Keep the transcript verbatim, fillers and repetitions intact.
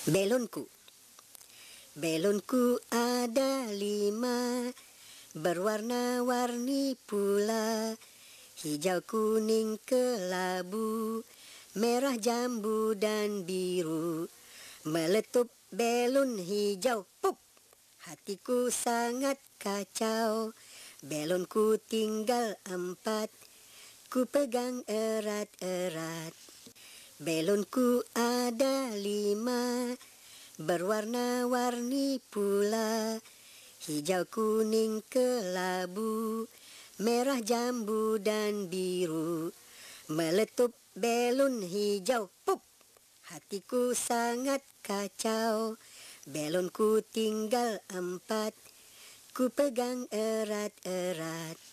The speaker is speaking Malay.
Belonku. Belonku ada lima, berwarna-warni pula. Hijau, kuning, kelabu, merah, jambu dan biru. Meletup belon hijau, pup! Hatiku sangat kacau. Belonku tinggal empat, ku pegang erat-erat. Belonku ada lima, berwarna-warni pula. Hijau, kuning, kelabu, merah, jambu dan biru. Meletup belon hijau, pup! Hatiku sangat kacau. Belonku tinggal empat, ku pegang erat-erat.